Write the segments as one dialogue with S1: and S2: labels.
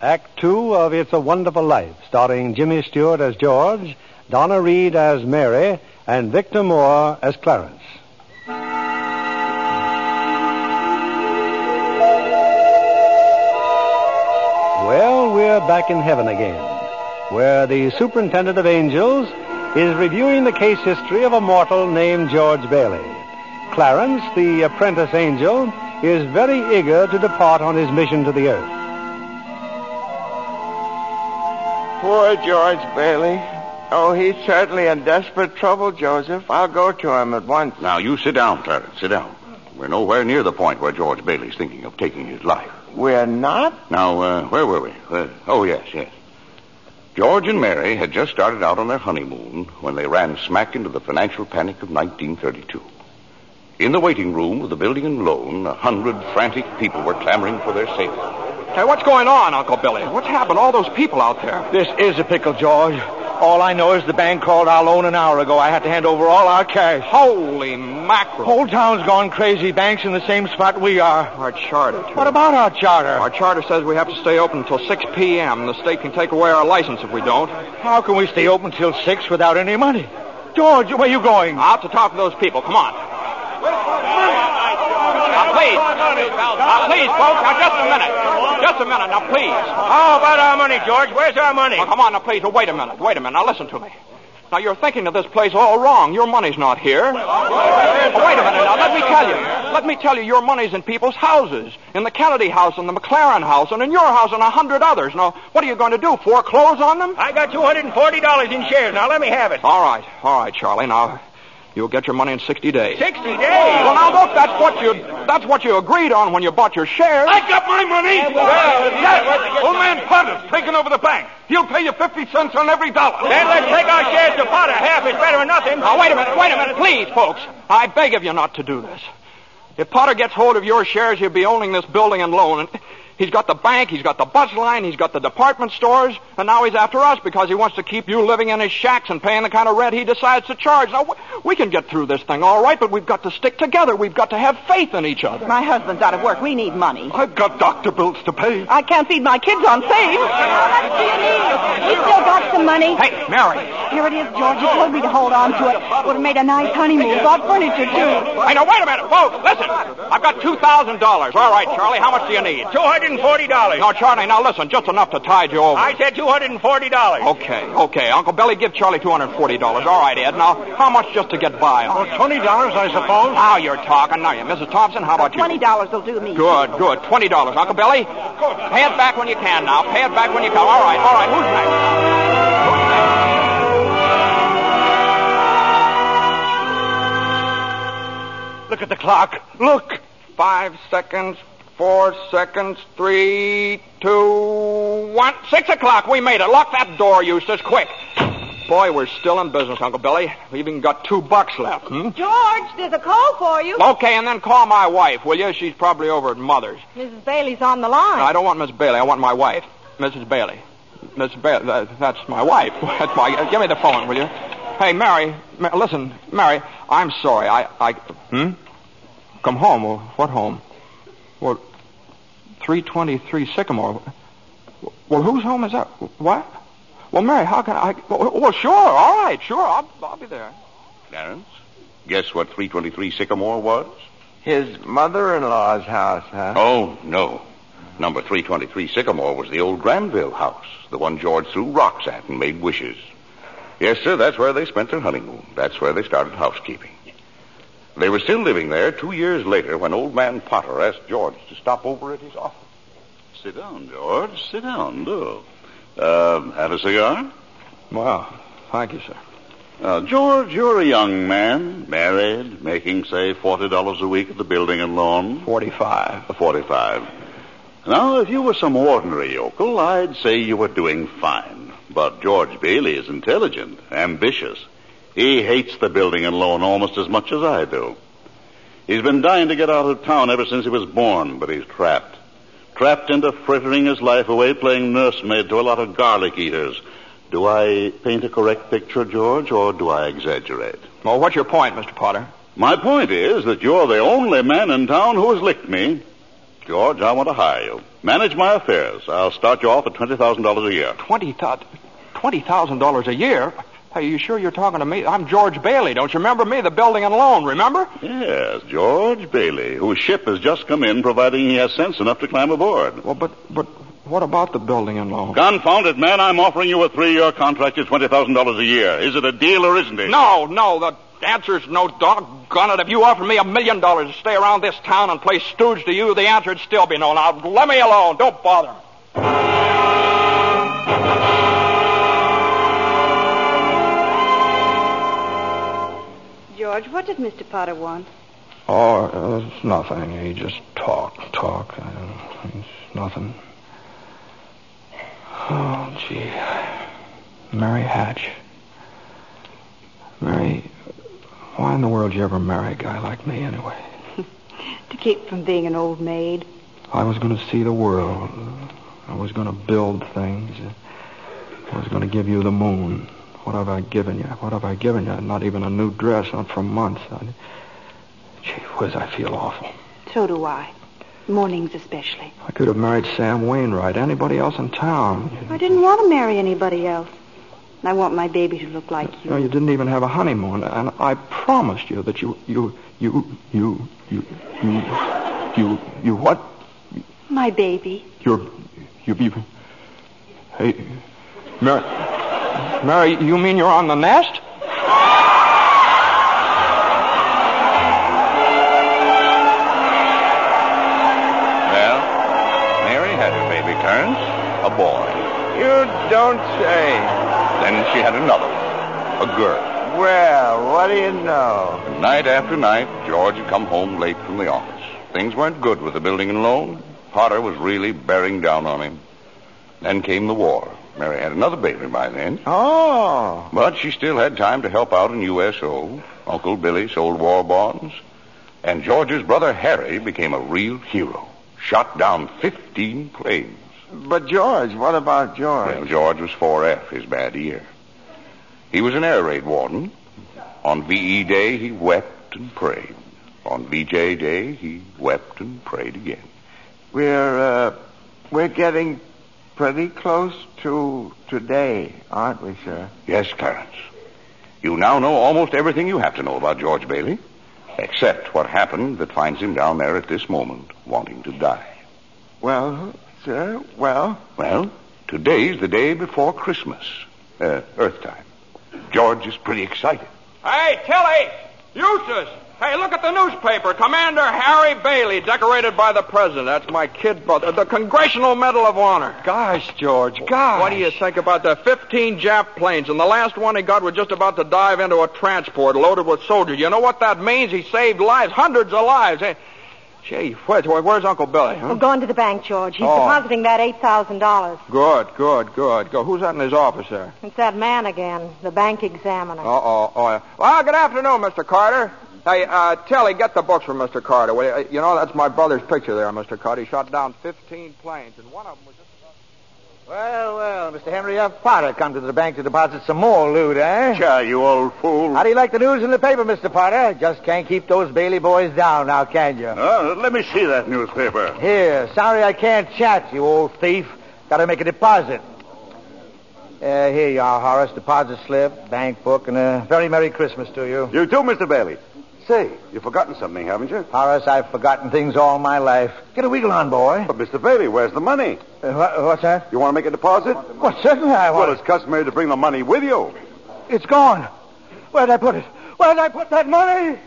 S1: Act 2 of It's a Wonderful Life, starring Jimmy Stewart as George, Donna Reed as Mary, and Victor Moore as Clarence. Well, we're back in heaven again, where the superintendent of angels is reviewing the case history of a mortal named George Bailey. Clarence, the apprentice angel, is very eager to depart on his mission to the earth.
S2: Poor George Bailey. Oh, he's certainly in desperate trouble, Joseph. I'll go to him at once.
S3: Now, you sit down, Clarence. Sit down. We're nowhere near the point where George Bailey's thinking of taking his life.
S2: We're not?
S3: Now, where were we? Yes. George and Mary had just started out on their honeymoon when they ran smack into the financial panic of 1932. In the waiting room of the Building and Loan, 100 frantic people were clamoring for their safety.
S4: Hey, what's going on, Uncle Billy? What's happened? All those people out there.
S5: This is a pickle, George. All I know is the bank called our loan an hour ago. I had to hand over all our cash.
S4: Holy mackerel.
S5: Whole town's gone crazy. Bank's in the same spot we are.
S4: Our charter, too.
S5: What about our charter?
S4: Our charter says we have to stay open until 6 p.m. The state can take away our license if we don't.
S5: How can we stay open till 6 without any money? George, where are you going?
S4: Out to talk to those people. Come on. Now, please. Please, folks. Now, just a minute. Just a minute. Now, please.
S5: How about our money, George? Where's our money?
S4: Well, come on, now, please. Well, wait a minute. Now, listen to me. Now, you're thinking of this place all wrong. Your money's not here. Wait a minute now. Let me tell you, your money's in people's houses. In the Kennedy house, and the McLaren house, and in your house, and 100 others. Now, what are you going to do? Foreclose on them?
S5: I got $240 in shares. Now, let me have it.
S4: All right, Charlie. Now, you'll get your money in 60 days.
S5: 60 days?
S4: Well, now, look, that's what you agreed on when you bought your shares.
S5: I got my money! Yes! Old man Potter's taking over the bank. He'll pay you 50 cents on every dollar. Then let's take our shares to Potter. Half is better than nothing.
S4: Now, wait a minute, please, folks. I beg of you not to do this. If Potter gets hold of your shares, he'll be owning this building and loan. And he's got the bank, he's got the bus line, he's got the department stores, and now he's after us because he wants to keep you living in his shacks and paying the kind of rent he decides to charge. Now, we can get through this thing all right, but we've got to stick together. We've got to have faith in each other.
S6: My husband's out of work. We need money.
S5: I've got doctor bills to pay.
S6: I can't feed my kids on save. How much do you need? We still got some money.
S4: Hey, Mary.
S6: Here it is, George. You told me to hold on to it. Would have made a nice honeymoon. Bought furniture, too.
S4: Hey, now, wait a minute, folks. Listen. I've got $2,000. All right, Charlie, how much do you need?
S5: $240.
S4: No, Charlie, now listen, just enough to tide you over.
S5: I said $240.
S4: Okay. Uncle Billy, give Charlie $240. All right, Ed. Now, how much just to get by on?
S5: $20, I suppose.
S4: Now you're talking. Now, Mrs. Thompson, how about you?
S6: $20 will do me.
S4: Good. $20. Uncle Billy, pay it back when you can now. Pay it back when you can. All right. Who's next?
S5: Look at the clock. Look.
S4: 5 seconds. 4 seconds, 3, 2, 1. 6 o'clock, we made it. Lock that door, Eustace, quick. Boy, we're still in business, Uncle Billy. We've even got $2 left.
S6: George, there's a call for you.
S4: Okay, and then call my wife, will you? She's probably over at Mother's.
S6: Mrs. Bailey's on the line.
S4: No, I don't want Miss Bailey. I want my wife, Mrs. Bailey. Mrs. Bailey, that's my wife. Give me the phone, will you? Hey, Mary, listen, Mary, I'm sorry. Come home? Well, what home? Well, 323 Sycamore. Well, whose home is that? What? Well, Mary, how can I... Well, sure, all right, sure, I'll be there.
S3: Clarence, guess what 323 Sycamore was?
S2: His mother-in-law's house, huh?
S3: Oh, no. Number 323 Sycamore was the old Granville house, the one George threw rocks at and made wishes. Yes, sir, that's where they spent their honeymoon. That's where they started housekeeping. They were still living there 2 years later when old man Potter asked George to stop over at his office.
S7: Sit down, George. Sit down, do. Have a cigar?
S4: Well, thank you, sir.
S7: George, you're a young man, married, making, say, $40 a week at the Building and Loan.
S4: 45.
S7: 45. Now, if you were some ordinary yokel, I'd say you were doing fine. But George Bailey is intelligent, ambitious. He hates the Building and Loan almost as much as I do. He's been dying to get out of town ever since he was born, but he's trapped. Trapped into frittering his life away playing nursemaid to a lot of garlic eaters. Do I paint a correct picture, George, or do I exaggerate?
S4: Well, what's your point, Mr. Potter?
S7: My point is that you're the only man in town who has licked me. George, I want to hire you. Manage my affairs. I'll start you off at $20,000 a year.
S4: $20,000 a year? Hey, you sure you're talking to me? I'm George Bailey. Don't you remember me? The building and loan, remember?
S7: Yes, George Bailey, whose ship has just come in, providing he has sense enough to climb aboard.
S4: Well, but what about the building and loan?
S7: Confound it, man. I'm offering you a 3-year contract at $20,000 a year. Is it a deal or isn't it?
S4: No. The answer's no, doggone it. If you offered me $1 million to stay around this town and play stooge to you, the answer'd still be no. Now, let me alone. Don't bother me.
S6: George, what did Mr. Potter want?
S4: Oh, it's nothing. He just talk. It's nothing. Oh, gee. Mary Hatch. Mary, why in the world did you ever marry a guy like me anyway?
S6: To keep from being an old maid.
S4: I was going to see the world. I was going to build things. I was going to give you the moon. What have I given you? Not even a new dress, not for months. Gee whiz, I feel awful.
S6: So do I. Mornings especially.
S4: I could have married Sam Wainwright, anybody else in town.
S6: I didn't want to marry anybody else. I want my baby to look like you.
S4: No, you didn't even have a honeymoon, and I promised you that you what?
S6: My baby.
S4: Hey, Mary, you mean you're on the nest?
S3: Well, Mary had her baby, Clarence, a boy.
S2: You don't say.
S3: Then she had another one, a girl.
S2: Well, what do you know?
S3: And night after night, George had come home late from the office. Things weren't good with the building and loan. Potter was really bearing down on him. Then came the war. Mary had another baby by then.
S2: Oh.
S3: But she still had time to help out in USO. Uncle Billy sold war bonds. And George's brother Harry became a real hero. Shot down 15 planes.
S2: But George, what about George?
S3: Well, George was 4F, his bad year. He was an air raid warden. On VE Day, he wept and prayed. On VJ Day, he wept and prayed again.
S2: We're getting pretty close to today, aren't we, sir?
S3: Yes, Clarence. You now know almost everything you have to know about George Bailey, except what happened that finds him down there at this moment, wanting to die.
S2: Well, sir, well?
S3: Well, today's the day before Christmas, Earth time. George is pretty excited.
S4: Hey, Tilly! Eustace! Hey, look at the newspaper. Commander Harry Bailey, decorated by the president. That's my kid brother. The Congressional Medal of Honor.
S8: Gosh, George, gosh.
S4: What do you think about the 15 Jap planes? And the last one he got was just about to dive into a transport loaded with soldiers. You know what that means? He saved lives, hundreds of lives. Hey, gee, where's Uncle Billy? Huh?
S6: We're going to the bank, George. He's depositing that $8,000.
S4: Good. Go. Who's that in his office there?
S6: It's that man again, the bank examiner.
S4: Oh, yeah. Well, good afternoon, Mr. Carter. Hey, Tilly, get the books from Mr. Carter. Will you know, that's my brother's picture there, Mr. Carter. He shot down 15 planes, and one of them was just about...
S8: Well, Mr. Henry F. Potter come to the bank to deposit some more loot, eh?
S7: Sure, you old fool.
S8: How do you like the news in the paper, Mr. Potter? Just can't keep those Bailey boys down now, can you?
S7: Let me see that newspaper.
S8: Here, sorry I can't chat, you old thief. Got to make a deposit. Here you are, Horace. Deposit slip, bank book, and a very Merry Christmas to you.
S7: You too, Mr. Bailey. Say, you've forgotten something, haven't you?
S8: Horace, I've forgotten things all my life. Get a wiggle on, boy.
S7: But, Mr. Bailey, where's the money?
S8: What's that?
S7: You want to make a deposit?
S8: Well, certainly I want.
S7: Well, it's customary to bring the money with you.
S8: It's gone. Where'd I put it? Where'd I put that money?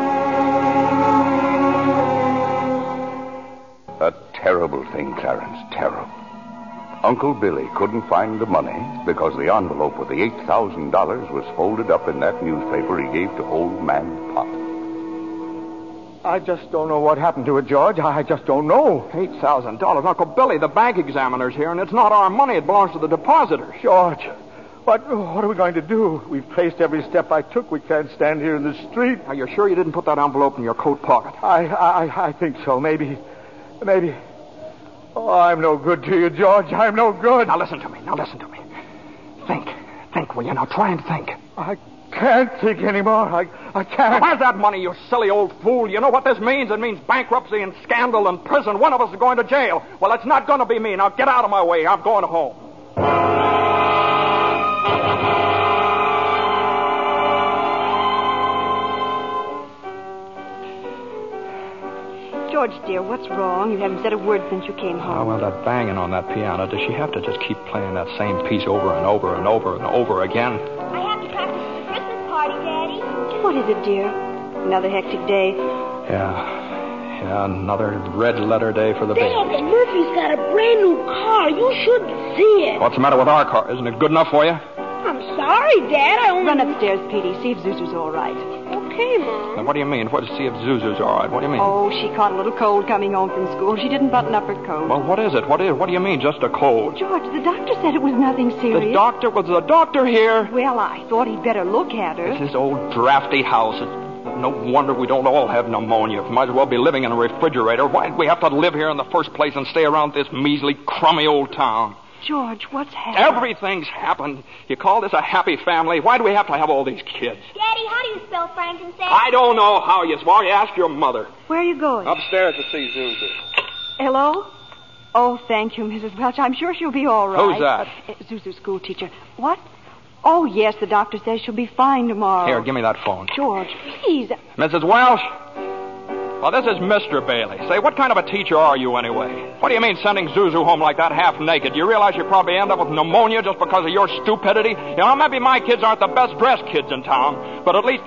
S3: A terrible thing, Clarence, terrible. Uncle Billy couldn't find the money because the envelope with the $8,000 was folded up in that newspaper he gave to old man Potter.
S8: I just don't know what happened to it, George. I just don't know.
S4: $8,000. Uncle Billy, the bank examiner's here, and it's not our money. It belongs to the depositor.
S8: George, what are we going to do? We've traced every step I took. We can't stand here in the street.
S4: Are you sure you didn't put that envelope in your coat pocket?
S8: I think so. Maybe. Oh, I'm no good to you, George. I'm no good.
S4: Now listen to me. Think, will you? Now try and think.
S8: I
S2: can't think anymore. I can't.
S4: Where's that money, you silly old fool? You know what this means? It means bankruptcy and scandal and prison. One of us is going to jail. Well, it's not going to be me. Now get out of my way. I'm going home.
S6: George, dear, what's wrong? You haven't said a word since you came home.
S4: Oh, well, that banging on that piano, does she have to just keep playing that same piece over and over and over and over again?
S9: I have to practice for the Christmas party, Daddy.
S6: What is it, dear? Another hectic day.
S4: Yeah, another red letter day for the baby.
S9: Dad, Murphy's got a brand new car. You should see it.
S4: What's the matter with our car? Isn't it good enough for you?
S9: I'm sorry, Dad. I only...
S6: Run upstairs, Petey. See if Zuzu's all right.
S9: Okay, Mom.
S4: Now, what do you mean? What to see if Zuzu's all right? What do you mean?
S6: Oh, she caught a little cold coming home from school. She didn't button up her coat.
S4: Well, what is it? What do you mean, just a cold?
S6: George, the doctor said it was nothing serious.
S4: Was the doctor here?
S6: Well, I thought he'd better look at her.
S4: It's this old drafty house. It's no wonder we don't all have pneumonia. Might as well be living in a refrigerator. Why'd we have to live here in the first place and stay around this measly, crummy old town?
S6: George, what's happened?
S4: Everything's happened. You call this a happy family? Why do we have to have all these kids?
S9: Daddy, how do you spell frankincense?
S4: I don't know how you spell. You ask your mother.
S6: Where are you going?
S4: Upstairs to see Zuzu.
S6: Hello? Oh, thank you, Mrs. Welch. I'm sure she'll be all right.
S4: Who's that?
S6: Zuzu's school teacher. What? Oh, yes, the doctor says she'll be fine tomorrow.
S4: Here, give me that phone.
S6: George, please.
S4: Mrs. Welsh? Well, this is Mr. Bailey. Say, what kind of a teacher are you anyway? What do you mean sending Zuzu home like that half naked? You realize you probably end up with pneumonia just because of your stupidity? You know, maybe my kids aren't the best dressed kids in town, but at least...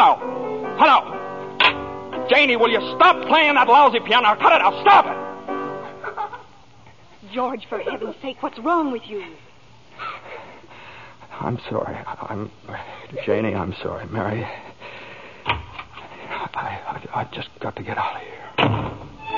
S4: Hello? Janie, will you stop playing that lousy piano? Cut it out. Stop it.
S6: George, for heaven's sake, what's wrong with you?
S4: I'm sorry. Janie, I'm sorry. Mary... I just got to get out of here.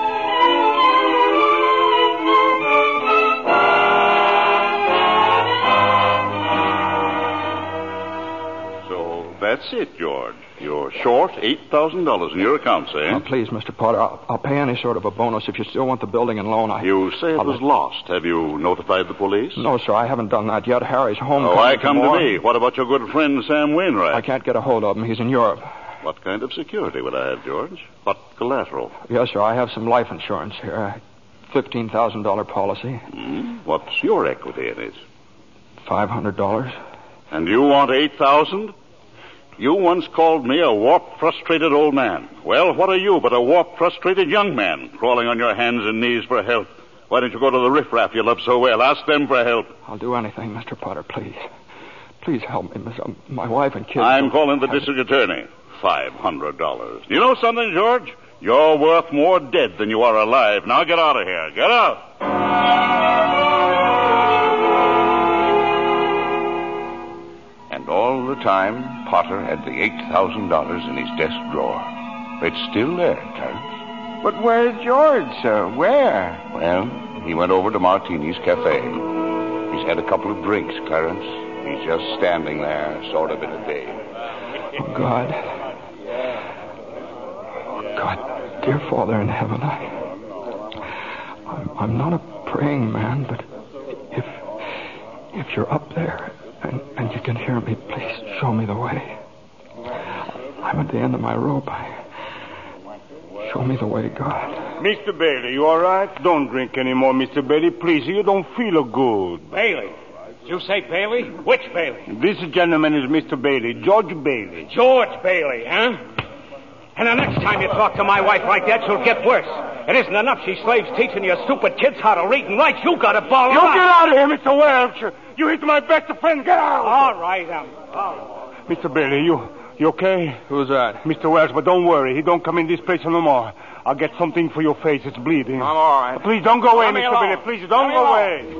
S7: So that's it, George. You're short $8,000 in your accounts, eh?
S4: Oh, please, Mr. Potter, I'll pay any sort of a bonus if you still want the building and loan.
S7: You say it was lost. Have you notified the police?
S4: No, sir, I haven't done that yet. Harry's home.
S7: Oh, I come to me. What about your good friend, Sam Wainwright?
S4: I can't get a hold of him. He's in Europe.
S7: What kind of security would I have, George? What collateral?
S4: Yes, sir, I have some life insurance here. $15,000 policy.
S7: What's your equity in it?
S4: $500.
S7: And you want $8,000? You once called me a warped, frustrated old man. Well, what are you but a warped, frustrated young man crawling on your hands and knees for help? Why don't you go to the riffraff you love so well? Ask them for help.
S4: I'll do anything, Mr. Potter, please. Please help me, Miss. My wife and kids...
S7: I'm calling the district attorney. $500. You know something, George? You're worth more dead than you are alive. Now get out of here. Get out.
S3: And all the time, Potter had the $8,000 in his desk drawer. It's still there, Clarence.
S2: But where's George, sir? Where?
S3: Well, he went over to Martini's Cafe. He's had a couple of drinks, Clarence. He's just standing there, sort of in a daze.
S4: Oh, God. God, dear Father in heaven, I'm not a praying man, but if you're up there and you can hear me, please show me the way. I'm at the end of my rope. Show me the way, God.
S5: Mr. Bailey, you all right? Don't drink anymore, Mr. Bailey. Please, you don't feel good.
S10: Bailey? Did you say Bailey? Which Bailey?
S5: This gentleman is Mr. Bailey, George Bailey.
S10: George Bailey, huh? And the next time you talk to my wife like that, she'll get worse. It isn't enough she slaves teaching your stupid kids how to read and write. You got to ball
S5: You get out of here, Mr. Welch. You hit my best friend. Get out.
S10: All right, all right.
S5: Mr. Bailey, you okay?
S4: Who's that?
S5: Mr. Welch, but don't worry. He don't come in this place no more. I'll get something for your face. It's bleeding.
S4: I'm all right.
S5: Please don't go away,
S4: Let me
S5: Mr.
S4: alone.
S5: Bailey. Please don't go away.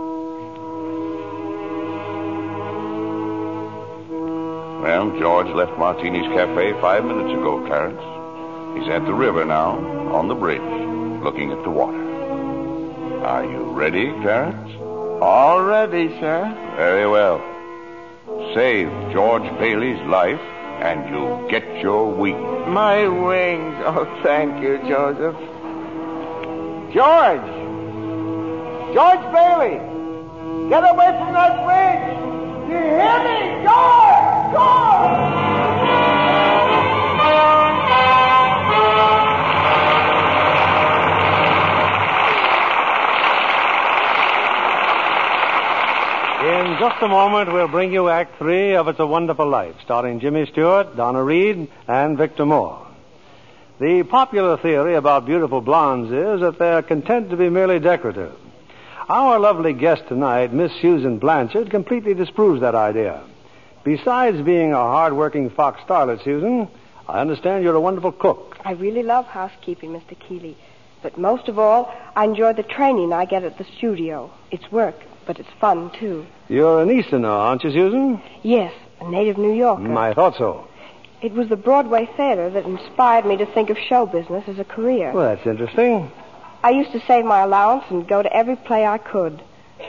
S3: Well, George left Martini's Cafe 5 minutes ago, Clarence. He's at the river now, on the bridge, looking at the water. Are you ready, Clarence?
S2: All ready, sir.
S3: Very well. Save George Bailey's life, and you'll get your wings.
S2: My wings. Oh, thank you, Joseph. George! George Bailey! Get away from that bridge! You hear me? George! George!
S1: In just a moment, we'll bring you Act 3 of It's a Wonderful Life, starring Jimmy Stewart, Donna Reed, and Victor Moore. The popular theory about beautiful blondes is that they're content to be merely decorative. Our lovely guest tonight, Miss Susan Blanchard, completely disproves that idea. Besides being a hard-working Fox starlet, Susan, I understand you're a wonderful cook.
S11: I really love housekeeping, Mr. Keeley. But most of all, I enjoy the training I get at the studio. It's work, but it's fun, too.
S1: You're an Easterner, aren't you, Susan?
S11: Yes, a native New Yorker.
S1: I thought so.
S11: It was the Broadway theater that inspired me to think of show business as a career.
S1: Well, that's interesting.
S11: I used to save my allowance and go to every play I could.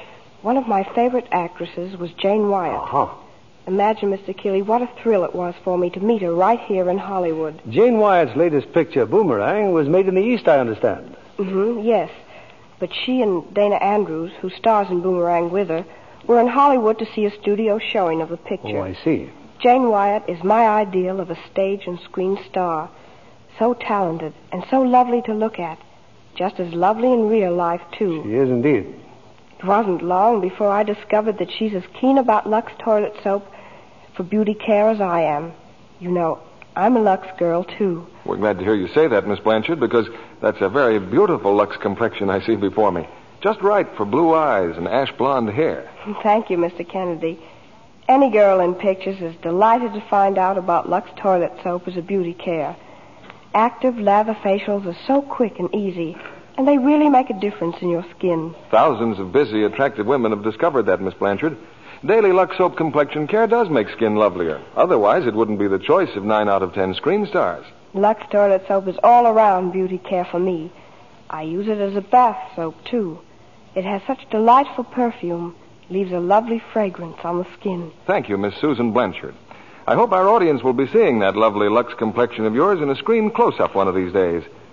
S11: One of my favorite actresses was Jane Wyatt.
S1: Uh-huh.
S11: Imagine, Mr. Keeley, what a thrill it was for me to meet her right here in Hollywood.
S1: Jane Wyatt's latest picture, Boomerang, was made in the East, I understand.
S11: Yes. But she and Dana Andrews, who stars in Boomerang with her, were in Hollywood to see a studio showing of the picture.
S1: Oh, I see.
S11: Jane Wyatt is my ideal of a stage and screen star. So talented and so lovely to look at. Just as lovely in real life, too.
S1: She is indeed.
S11: It wasn't long before I discovered that she's as keen about Lux toilet soap for beauty care as I am. You know, I'm a Lux girl, too.
S12: We're glad to hear you say that, Miss Blanchard, because that's a very beautiful Lux complexion I see before me. Just right for blue eyes and ash blonde hair.
S11: Thank you, Mr. Kennedy. Any girl in pictures is delighted to find out about Lux toilet soap as a beauty care. Active lather facials are so quick and easy, and they really make a difference in your skin.
S12: Thousands of busy, attractive women have discovered that, Miss Blanchard. Daily Lux Soap Complexion Care does make skin lovelier. Otherwise, it wouldn't be the choice of 9 out of 10 screen stars.
S11: Lux toilet soap is all-around beauty care for me. I use it as a bath soap, too. It has such delightful perfume, leaves a lovely fragrance on the skin.
S12: Thank you, Miss Susan Blanchard. I hope our audience will be seeing that lovely Lux complexion of yours in a screen close-up one of these days.